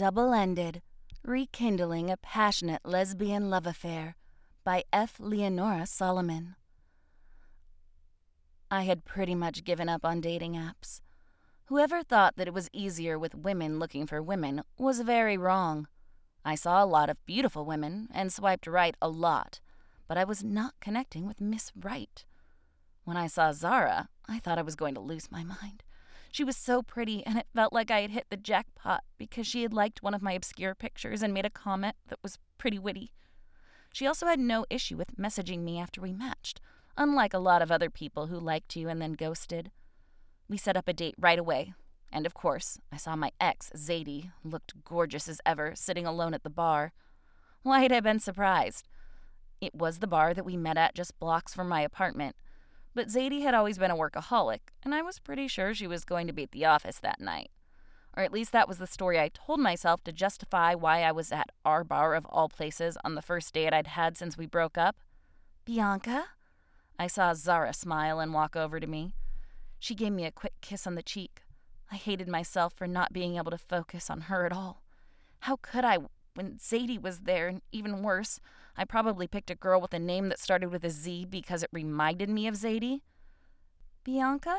Double-Ended, Rekindling a Passionate Lesbian Love Affair by F. Leonora Solomon. I had pretty much given up on dating apps. Whoever thought that it was easier with women looking for women was very wrong. I saw a lot of beautiful women and swiped right a lot, but I was not connecting with Miss Right. When I saw Zara, I thought I was going to lose my mind. She was so pretty, and it felt like I had hit the jackpot because she had liked one of my obscure pictures and made a comment that was pretty witty. She also had no issue with messaging me after we matched, unlike a lot of other people who liked you and then ghosted. We set up a date right away, and of course, I saw my ex, Zadie, looked gorgeous as ever, sitting alone at the bar. Why had I been surprised? It was the bar that we met at just blocks from my apartment. But Zadie had always been a workaholic, and I was pretty sure she was going to be at the office that night. Or at least that was the story I told myself to justify why I was at our bar of all places on the first date I'd had since we broke up. "Bianca?" I saw Zara smile and walk over to me. She gave me a quick kiss on the cheek. I hated myself for not being able to focus on her at all. How could I when Zadie was there, and even worse, I probably picked a girl with a name that started with a Z because it reminded me of Zadie. "Bianca?"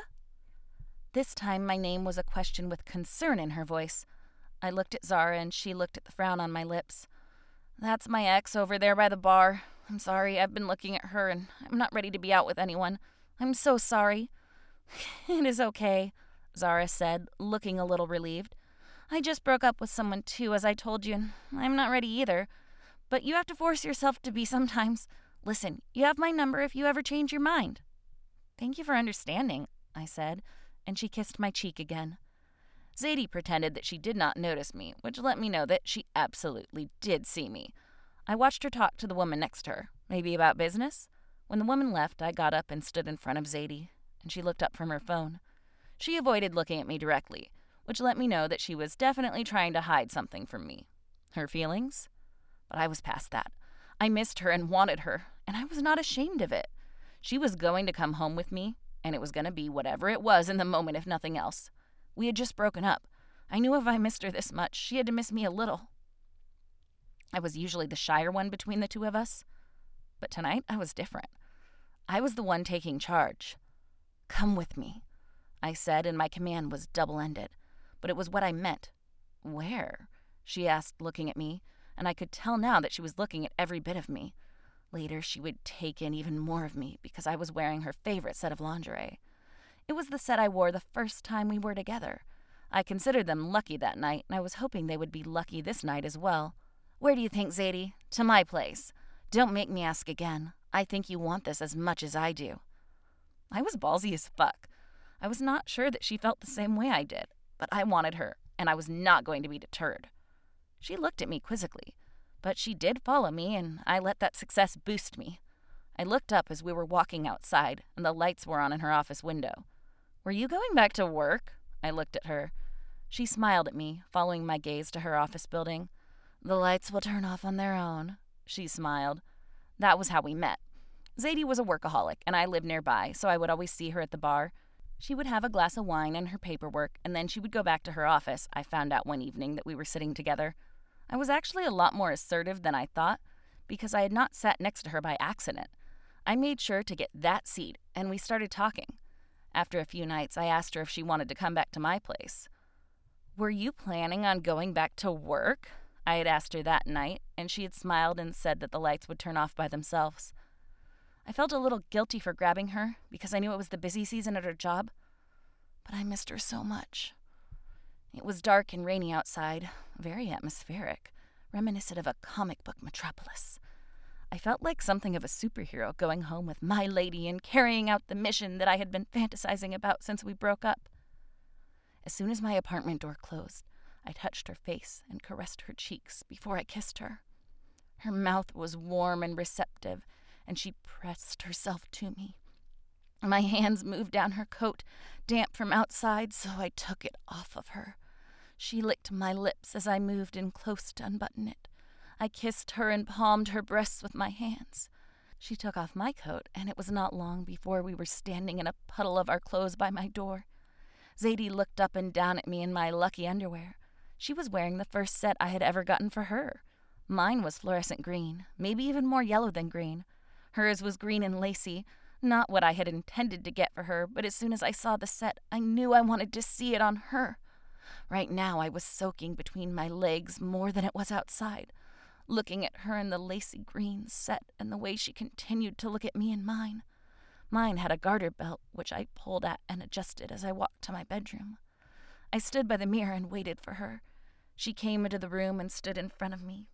This time my name was a question with concern in her voice. I looked at Zara and she looked at the frown on my lips. "That's my ex over there by the bar. I'm sorry, I've been looking at her and I'm not ready to be out with anyone. I'm so sorry." "It is okay," Zara said, looking a little relieved. "I just broke up with someone too, as I told you, and I'm not ready either. But you have to force yourself to be sometimes. Listen, you have my number if you ever change your mind." "Thank you for understanding," I said, and she kissed my cheek again. Zadie pretended that she did not notice me, which let me know that she absolutely did see me. I watched her talk to the woman next to her, maybe about business. When the woman left, I got up and stood in front of Zadie, and she looked up from her phone. She avoided looking at me directly, which let me know that she was definitely trying to hide something from me. Her feelings? But I was past that. I missed her and wanted her, and I was not ashamed of it. She was going to come home with me, and it was going to be whatever it was in the moment, if nothing else. We had just broken up. I knew if I missed her this much, she had to miss me a little. I was usually the shyer one between the two of us, but tonight I was different. I was the one taking charge. "Come with me," I said, and my command was double-ended, but it was what I meant. "Where?" she asked, looking at me, and I could tell now that she was looking at every bit of me. Later, she would take in even more of me because I was wearing her favorite set of lingerie. It was the set I wore the first time we were together. I considered them lucky that night, and I was hoping they would be lucky this night as well. "Where do you think, Zadie?" "To my place. Don't make me ask again. I think you want this as much as I do." I was ballsy as fuck. I was not sure that she felt the same way I did, but I wanted her, and I was not going to be deterred. She looked at me quizzically, but she did follow me, and I let that success boost me. I looked up as we were walking outside, and the lights were on in her office window. "Were you going back to work?" I looked at her. She smiled at me, following my gaze to her office building. "The lights will turn off on their own," she smiled. That was how we met. Zadie was a workaholic, and I lived nearby, so I would always see her at the bar. She would have a glass of wine and her paperwork, and then she would go back to her office. I found out one evening that we were sitting together. I was actually a lot more assertive than I thought, because I had not sat next to her by accident. I made sure to get that seat, and we started talking. After a few nights, I asked her if she wanted to come back to my place. "Were you planning on going back to work?" I had asked her that night, and she had smiled and said that the lights would turn off by themselves. I felt a little guilty for grabbing her, because I knew it was the busy season at her job, but I missed her so much. It was dark and rainy outside, very atmospheric, reminiscent of a comic book metropolis. I felt like something of a superhero going home with my lady and carrying out the mission that I had been fantasizing about since we broke up. As soon as my apartment door closed, I touched her face and caressed her cheeks before I kissed her. Her mouth was warm and receptive, and she pressed herself to me. My hands moved down her coat, damp from outside, so I took it off of her. She licked my lips as I moved in close to unbutton it. I kissed her and palmed her breasts with my hands. She took off my coat, and it was not long before we were standing in a puddle of our clothes by my door. Zadie looked up and down at me in my lucky underwear. She was wearing the first set I had ever gotten for her. Mine was fluorescent green, maybe even more yellow than green. Hers was green and lacy, not what I had intended to get for her, but as soon as I saw the set, I knew I wanted to see it on her. Right now, I was soaking between my legs more than it was outside, looking at her in the lacy green set and the way she continued to look at me in mine. Mine had a garter belt, which I pulled at and adjusted as I walked to my bedroom. I stood by the mirror and waited for her. She came into the room and stood in front of me.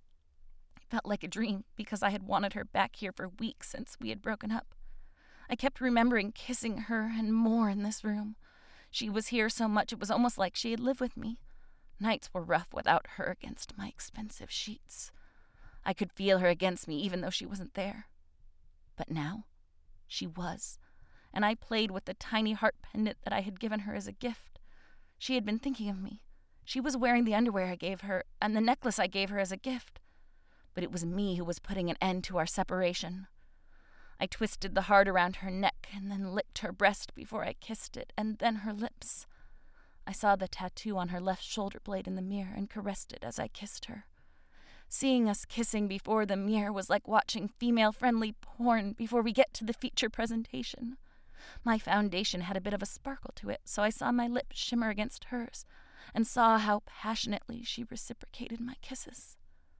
It felt like a dream because I had wanted her back here for weeks since we had broken up. I kept remembering kissing her and more in this room. She was here so much it was almost like she had lived with me. Nights were rough without her against my expensive sheets. I could feel her against me even though she wasn't there. But now, she was, and I played with the tiny heart pendant that I had given her as a gift. She had been thinking of me. She was wearing the underwear I gave her and the necklace I gave her as a gift. But it was me who was putting an end to our separation. I twisted the heart around her neck and then licked her breast before I kissed it, and then her lips. I saw the tattoo on her left shoulder blade in the mirror and caressed it as I kissed her. Seeing us kissing before the mirror was like watching female-friendly porn before we get to the feature presentation. My foundation had a bit of a sparkle to it, so I saw my lips shimmer against hers and saw how passionately she reciprocated my kisses.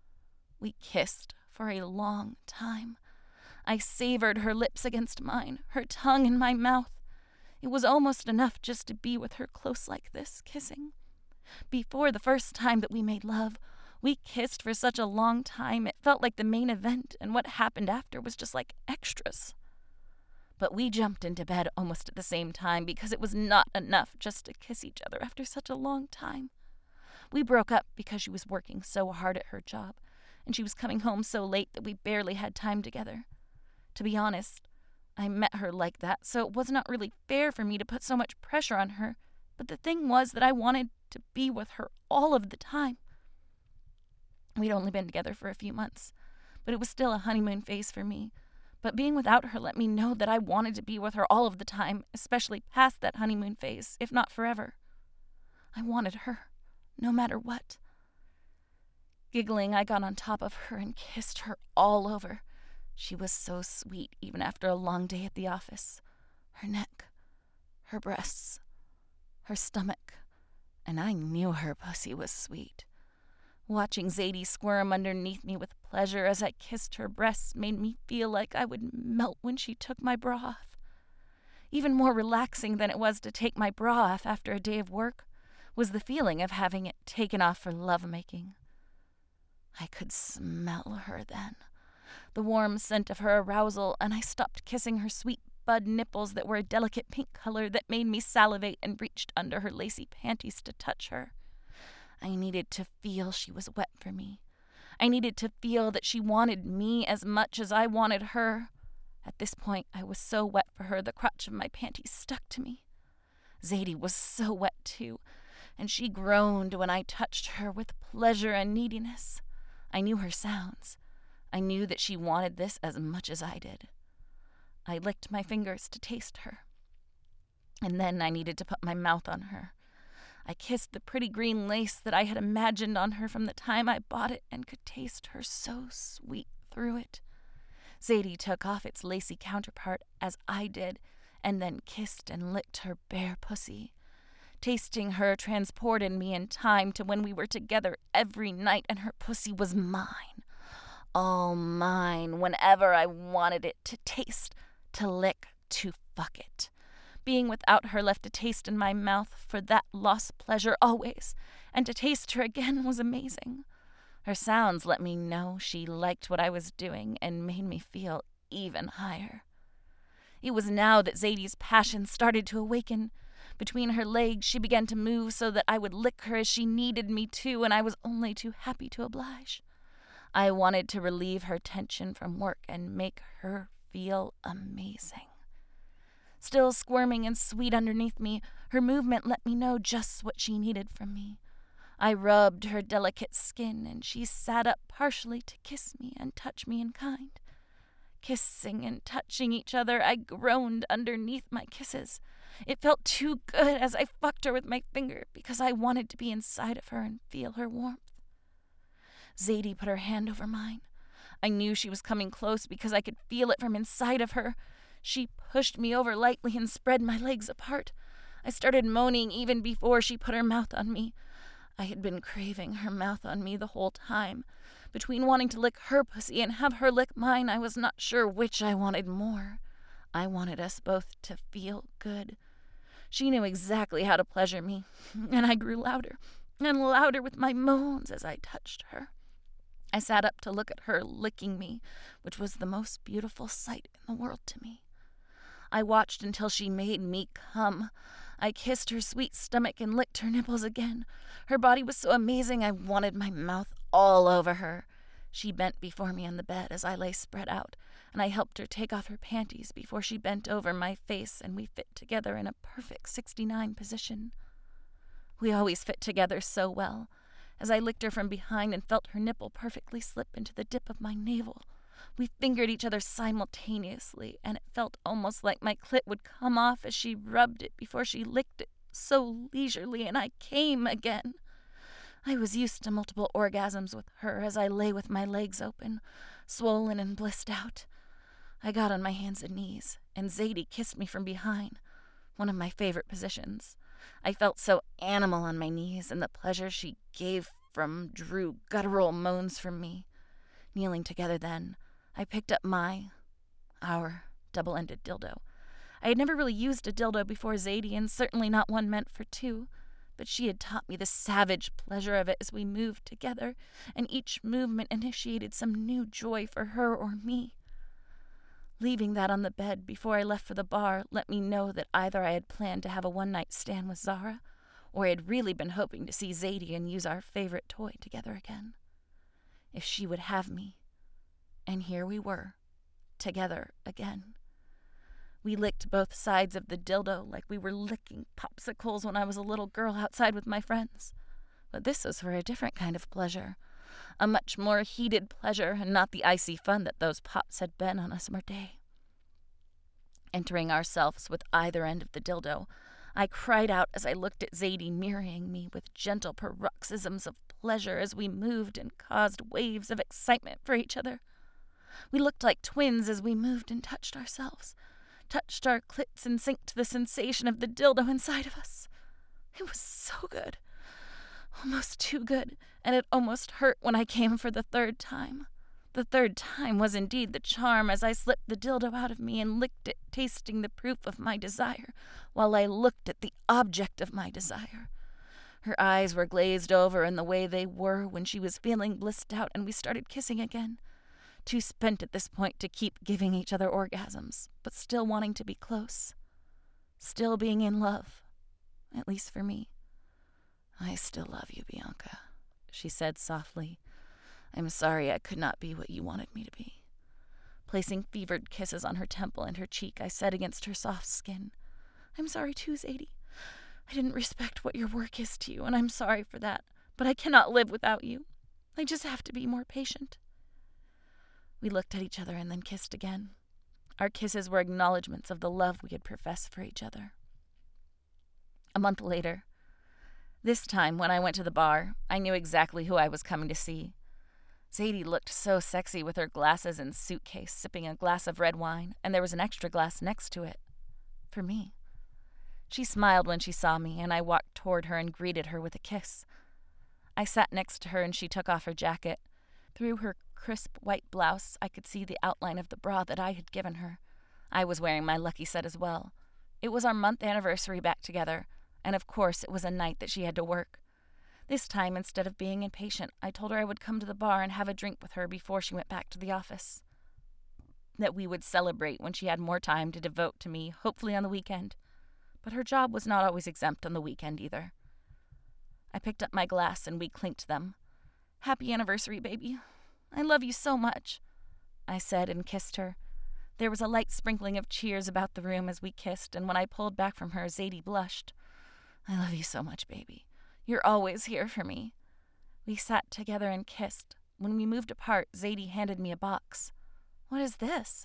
We kissed for a long time. I savored her lips against mine, her tongue in my mouth. It was almost enough just to be with her close like this, kissing. Before the first time that we made love, we kissed for such a long time it felt like the main event, and what happened after was just like extras. But we jumped into bed almost at the same time because it was not enough just to kiss each other after such a long time. We broke up because she was working so hard at her job, and she was coming home so late that we barely had time together. To be honest, I met her like that, so it was not really fair for me to put so much pressure on her, but the thing was that I wanted to be with her all of the time. We'd only been together for a few months, but it was still a honeymoon phase for me. But being without her let me know that I wanted to be with her all of the time, especially past that honeymoon phase, if not forever. I wanted her, no matter what. Giggling, I got on top of her and kissed her all over. She was so sweet even after a long day at the office. Her neck, her breasts, her stomach, and I knew her pussy was sweet. Watching Zadie squirm underneath me with pleasure as I kissed her breasts made me feel like I would melt when she took my bra off. Even more relaxing than it was to take my bra off after a day of work was the feeling of having it taken off for lovemaking. I could smell her then. The warm scent of her arousal, and I stopped kissing her sweet bud nipples that were a delicate pink color that made me salivate and reached under her lacy panties to touch her. I needed to feel she was wet for me. I needed to feel that she wanted me as much as I wanted her. At this point, I was so wet for her the crotch of my panties stuck to me. Zadie was so wet too, and she groaned when I touched her with pleasure and neediness. I knew her sounds. I knew that she wanted this as much as I did. I licked my fingers to taste her. And then I needed to put my mouth on her. I kissed the pretty green lace that I had imagined on her from the time I bought it and could taste her so sweet through it. Zadie took off its lacy counterpart as I did and then kissed and licked her bare pussy. Tasting her transported me in time to when we were together every night and her pussy was mine. All mine whenever I wanted it to taste, to lick, to fuck it. Being without her left a taste in my mouth for that lost pleasure always, and to taste her again was amazing. Her sounds let me know she liked what I was doing and made me feel even higher. It was now that Zadie's passion started to awaken. Between her legs she began to move so that I would lick her as she needed me to, and I was only too happy to oblige. I wanted to relieve her tension from work and make her feel amazing. Still squirming and sweet underneath me, her movement let me know just what she needed from me. I rubbed her delicate skin, and she sat up partially to kiss me and touch me in kind. Kissing and touching each other, I groaned underneath my kisses. It felt too good as I fucked her with my finger because I wanted to be inside of her and feel her warmth. Zadie put her hand over mine. I knew she was coming close because I could feel it from inside of her. She pushed me over lightly and spread my legs apart. I started moaning even before she put her mouth on me. I had been craving her mouth on me the whole time. Between wanting to lick her pussy and have her lick mine, I was not sure which I wanted more. I wanted us both to feel good. She knew exactly how to pleasure me, and I grew louder and louder with my moans as I touched her. I sat up to look at her licking me, which was the most beautiful sight in the world to me. I watched until she made me come. I kissed her sweet stomach and licked her nipples again. Her body was so amazing I wanted my mouth all over her. She bent before me on the bed as I lay spread out, and I helped her take off her panties before she bent over my face, and we fit together in a perfect 69 position. We always fit together so well. As I licked her from behind and felt her nipple perfectly slip into the dip of my navel, we fingered each other simultaneously, and it felt almost like my clit would come off as she rubbed it before she licked it so leisurely, and I came again. I was used to multiple orgasms with her as I lay with my legs open, swollen and blissed out. I got on my hands and knees, and Zadie kissed me from behind, one of my favorite positions. I felt so animal on my knees, and the pleasure she gave from drew guttural moans from me. Kneeling together then, I picked up our double-ended dildo. I had never really used a dildo before Zadie, and certainly not one meant for two, but she had taught me the savage pleasure of it as we moved together, and each movement initiated some new joy for her or me. Leaving that on the bed before I left for the bar let me know that either I had planned to have a one-night stand with Zara, or I had really been hoping to see Zadie and use our favorite toy together again. If she would have me. And here we were, together again. We licked both sides of the dildo like we were licking popsicles when I was a little girl outside with my friends. But this was for a different kind of pleasure. A much more heated pleasure, and not the icy fun that those pops had been on a summer day. Entering ourselves with either end of the dildo, I cried out as I looked at Zadie mirroring me with gentle paroxysms of pleasure as we moved and caused waves of excitement for each other. We looked like twins as we moved and touched ourselves, touched our clits and synced to the sensation of the dildo inside of us. It was so good. Almost too good, and it almost hurt when I came for the third time. The third time was indeed the charm as I slipped the dildo out of me and licked it, tasting the proof of my desire, while I looked at the object of my desire. Her eyes were glazed over in the way they were when she was feeling blissed out, and we started kissing again. Too spent at this point to keep giving each other orgasms, but still wanting to be close. Still being in love, at least for me. "I still love you, Bianca," she said softly. "I'm sorry I could not be what you wanted me to be." Placing fevered kisses on her temple and her cheek, I said against her soft skin, "I'm sorry too, Zadie. I didn't respect what your work is to you, and I'm sorry for that, but I cannot live without you. I just have to be more patient." We looked at each other and then kissed again. Our kisses were acknowledgments of the love we had professed for each other. A month later, this time when I went to the bar, I knew exactly who I was coming to see. Zadie looked so sexy with her glasses and suitcase, sipping a glass of red wine, and there was an extra glass next to it. For me. She smiled when she saw me, and I walked toward her and greeted her with a kiss. I sat next to her and she took off her jacket. Through her crisp white blouse, I could see the outline of the bra that I had given her. I was wearing my lucky set as well. It was our month anniversary back together, and of course it was a night that she had to work. This time, instead of being impatient, I told her I would come to the bar and have a drink with her before she went back to the office. That we would celebrate when she had more time to devote to me, hopefully on the weekend. But her job was not always exempt on the weekend either. I picked up my glass and we clinked them. "Happy anniversary, baby. I love you so much," I said and kissed her. There was a light sprinkling of cheers about the room as we kissed, and when I pulled back from her, Zadie blushed. "I love you so much, baby. You're always here for me." We sat together and kissed. When we moved apart, Zadie handed me a box. "What is this?"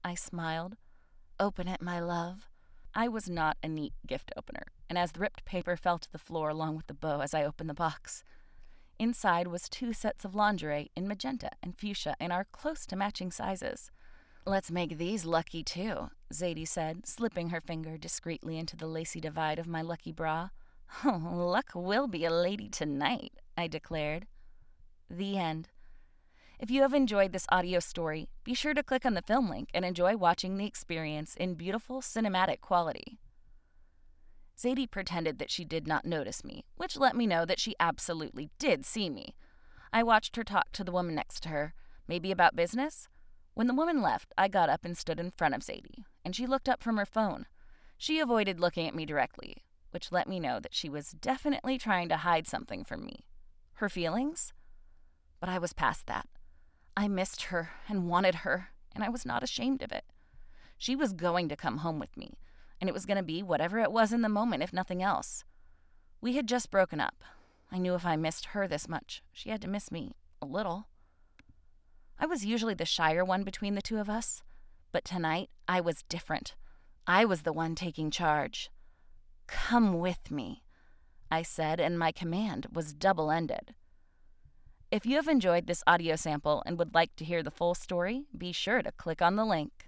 I smiled. Open it, my love. I was not a neat gift opener, and as the ripped paper fell to the floor along with the bow as I opened the box, inside was 2 sets of lingerie in magenta and fuchsia in our close to matching sizes. Let's make these lucky too, Zadie said, slipping her finger discreetly into the lacy divide of my lucky bra. Oh, luck will be a lady tonight, I declared. The end. If you have enjoyed this audio story, be sure to click on the film link and enjoy watching the experience in beautiful cinematic quality. Zadie pretended that she did not notice me, which let me know that she absolutely did see me. I watched her talk to the woman next to her, maybe about business. When the woman left, I got up and stood in front of Zadie, and she looked up from her phone. She avoided looking at me directly, which let me know that she was definitely trying to hide something from me. Her feelings? But I was past that. I missed her and wanted her, and I was not ashamed of it. She was going to come home with me, and it was going to be whatever it was in the moment, if nothing else. We had just broken up. I knew if I missed her this much, she had to miss me a little. I was usually the shyer one between the two of us, but tonight I was different. I was the one taking charge. Come with me, I said, and my command was double-ended. If you have enjoyed this audio sample and would like to hear the full story, be sure to click on the link.